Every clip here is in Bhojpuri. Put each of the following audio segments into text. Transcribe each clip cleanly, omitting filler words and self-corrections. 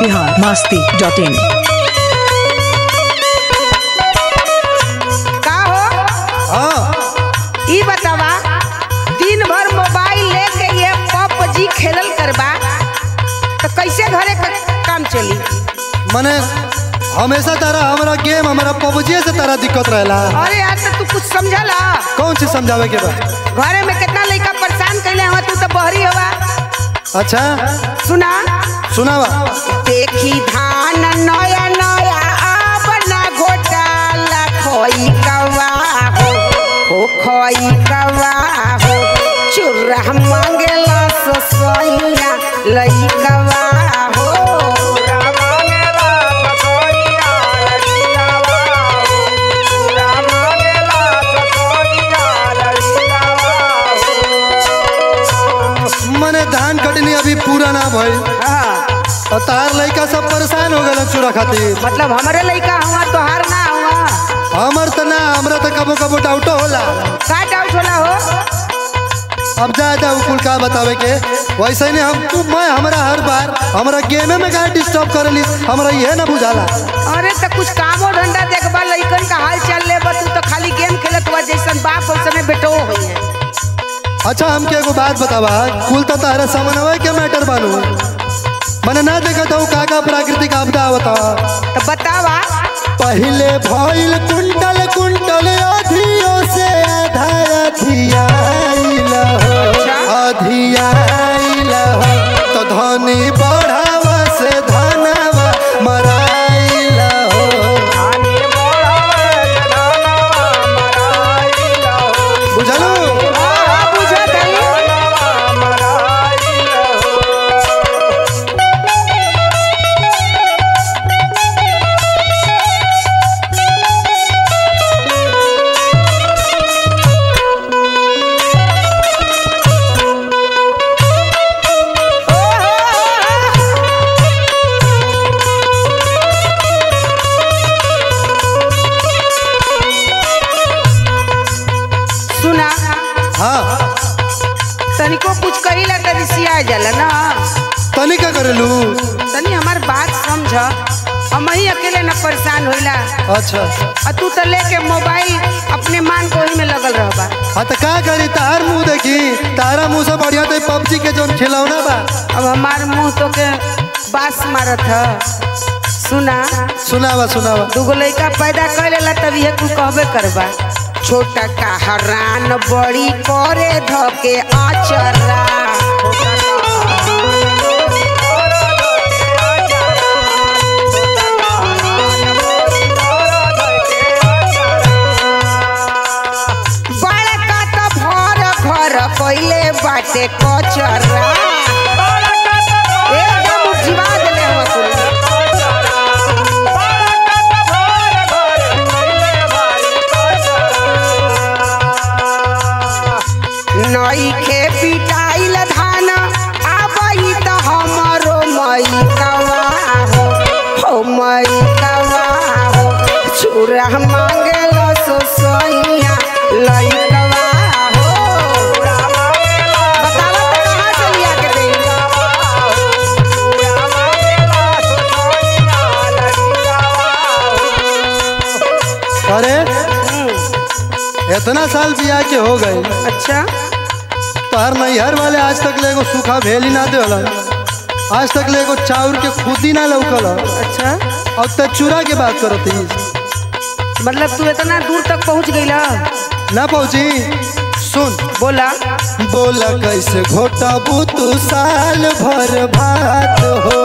biharmasti.in। का हो? हाँ ई बतावा, दिन भर मोबाइल लेके ये पबजी खेलल करबा तो कैसे घरे का काम चली? मने हमेशा तारा हमारा गेम हमारा पबजी से तारा दिक्कत रहेला। अरे यार तो तू कुछ समझला? कौन चीज समझावे के बा? घरे में कितना लड़का परेशान कैले हुआ, तू तो बहरी हवा। अच्छा सुना सुनावा। देखी धान नया नया अपना घोटाला खोई कवा हो खोई कवा हो चुरा मांगेला ससुइया लइकवा हो मने धान कटनी अभी पूरा ना भइल और तार लइका सब परेशान हो गए चूरा खातिर। मतलब हमारे लइका हुआ तोहार ना हुआ? हमर त ना, हमरा त कबो कबो डाउटो होला। का डाउट होला हो? अब जा कुल का बतावे के वैसे नहीं हम तू मैं हमरा हर बार हमरा गेमे में का डिस्टर्ब करली हमरा ये ना बुझाला। अरे तो कुछ कामो धंधा देखबा, लइकन का हाल चाल लेबा, तू तो खाली गेम खेलत हुआ जैसन बाप वैसने बेटो होई है। अच्छा हमके एगो बात बतावा, कुल तो तारा समन्वय के मैटर बानू मने ना देखत हूँ का प्राकृतिक आपदा बतावा। तो बतावा। पहले भइल कुंटल कुंटल अधियो से आधा अधियाइल हो अधियाइल हो तो धनी बढ़ावा से धनवा मराइल हो। बुझलू? हाँ तनिको कुछ कहिला त रिसिया जाला ना। तनी का करेलू? तनी हमार बात समझ, हम ही अकेले न परेशान होइला। अच्छा और तू तो लेके मोबाइल अपने मान को ही में लगल रहबा। हाँ तो का करी तार मुँह देखी, तारा मुँह से बढ़िया तो पबजी के जो खिलौना बा। अब हमार मुंह तो के बास मारत है। सुना सुनावा सुनावा। दूगो लइका पैदा कर लेला तब ये कुल कहबे करबा। छोटा का हरान बड़ी करे धके आचरा बड़का तो भर घर पहले बाटे कचरा एकदम जीवा देले हुआ कुल। नई खे पिटाइल धान आबई त हमरो मई कवा हो मई कवा हो चूरा मांगेल सोसैया लइकवा हो। बतावा त कहां से लिया के दे? अरे इतना साल बिया के हो गए, अच्छा तार नैहर वाले आज तक ले एगो सूखा भेली ना देवला, आज तक ले एगो चाउर के खुदी ना लौकल। अच्छा अब तक चूरा के बात करत ही मतलब तू इतना दूर तक पहुंच गईला? ना पहुंची। सुन बोला बोला कैसे घोटाबू तू साल भर भात हो।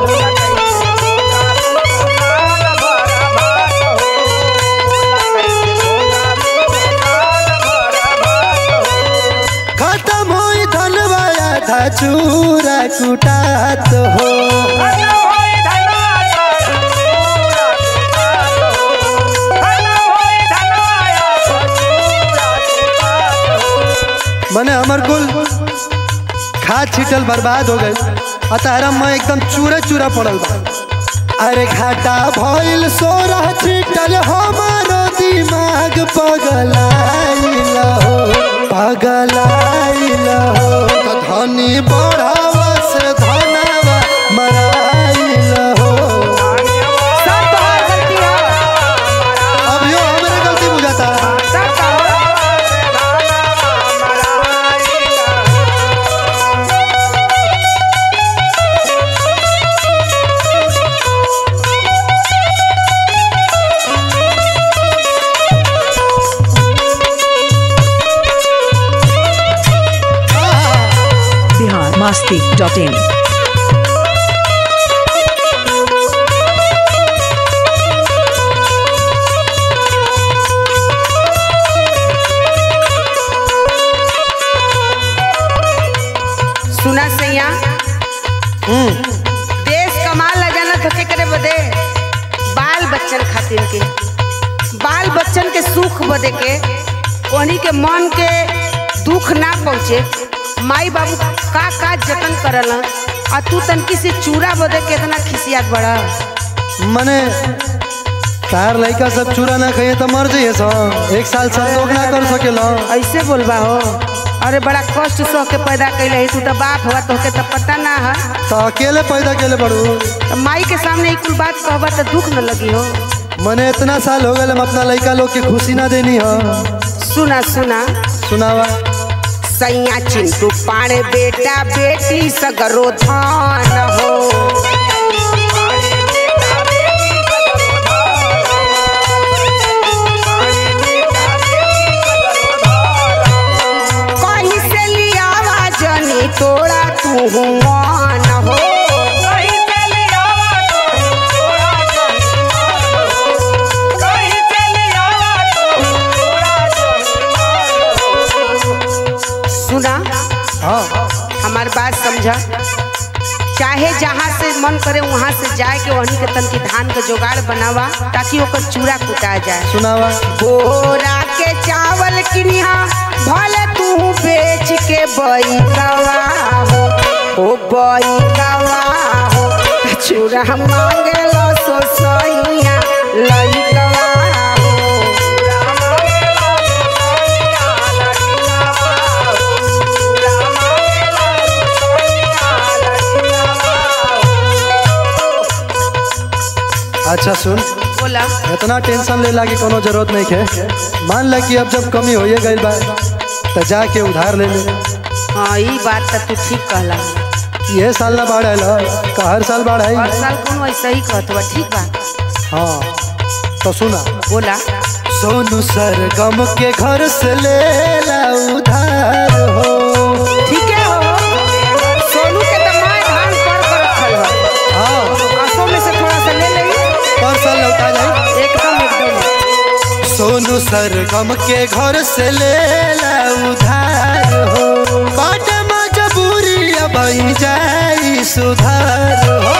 खत्म होई धनवा आधा चूरा कुटात हो। मने हमर कुल खाद छिटल बर्बाद हो गए, अतारा मैं एकदम चूरे चूरा पड़ल बा। अरे घाटा भइल सोरह छिटल हमारो दिमाग पगलाइल हो पगलाइल हो तो धनी बढ़ावा से धनवा मराइल masti.in. सुना सैया देश कमाल ला जाना थके करे बदे बाल बच्चन खातिर के बाल बच्चन के सुख बदे के उन्हीं के मन के दुख ना पहुँचे माई बाबू का जतन करल आ तू तनकी से चूड़ा बदे के इतना खिसियात बड़ा मने तार लड़का सब चूरा ना खाइए तो मर जाइए सब एक साल संतोष ना कर सकेला। ऐसे बोलबा हो अरे बड़ा कष्ट सह के पैदा कैले तू तो बाप हुआ तो के तो पता ना है तो अकेले पैदा केले बड़ू तो माई के सामने कुल बात कहबा तो दुख न लगी हो। मने इतना साल हो गए हम अपना लड़का लोग के खुशी ना देनी हो। सुना सुना सुनावा सैया चिंटू पाड़े बेटा बेटी सगरो धान हो कहीं से लियावा जनी तोड़ा तू मान हो सुना हाँ हमार बात समझा चाहे जहाँ से मन करे वहाँ से जाए के वहीं के तन की धान का जुगाड़ बनावा ताकि ओकर चूड़ा कुटा जाए। सुनावा बोरा के चावल किनिया भले तू बेच के बैकवा हो ओ बैकवा हो चूड़ा मांगे लो सो सैया लइकवा अच्छा सुन बोला इतना टेंशन ले लागी कोनो जरूरत नहीं है। मान ला कि अब जब कमी होइए गई बा तो जाके उधार ले ले। हाँ ये बात तो तू ठीक कहला ये साल ना बाढ़ आयल का हर साल बाढ़ आई। हर साल कौन वैसा ही कहत बा ठीक बा। हाँ तो सुना बोला सोनू सरगम के घर से ले ला उधार हो। ठीक है हो सोनू के तो माय धान कर रखल है। हाँ आसो में से थोड़ा सा ले ले पर साल लौटा जाए एकदम एकदम। सोनू सरगम के घर से ले ला उधार हो। बाट मजबूरी अब जाई सुधार हो।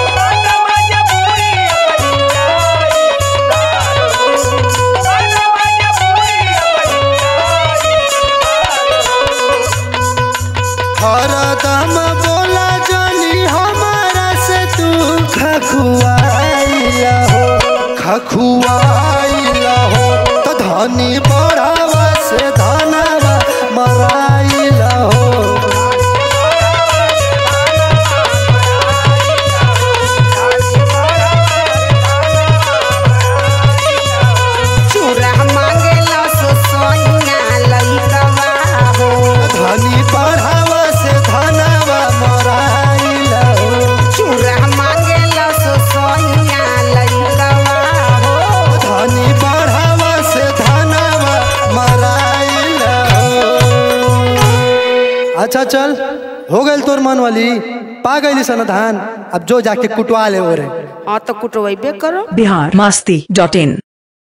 हरदम बोला जानी हमारा से तू खखुआइला हो खखुआइला हो तो धनी बढ़ावा से धनवा मराइला हो। चूड़ा मांगे लो सो सोनिया लइकवा हो धनी बढ़ावा से धनवा मराइला हो। चूड़ा मांगे लो सो सोनिया लइकवा हो धनी बढ़ावा से धनवा मराइला हो। अच्छा चल हो गई तोर मन वाली पा गई सन धान अब जो जाके कुटवा ले हो रे। हाँ तो कुटवाइबे करो। biharmasti.in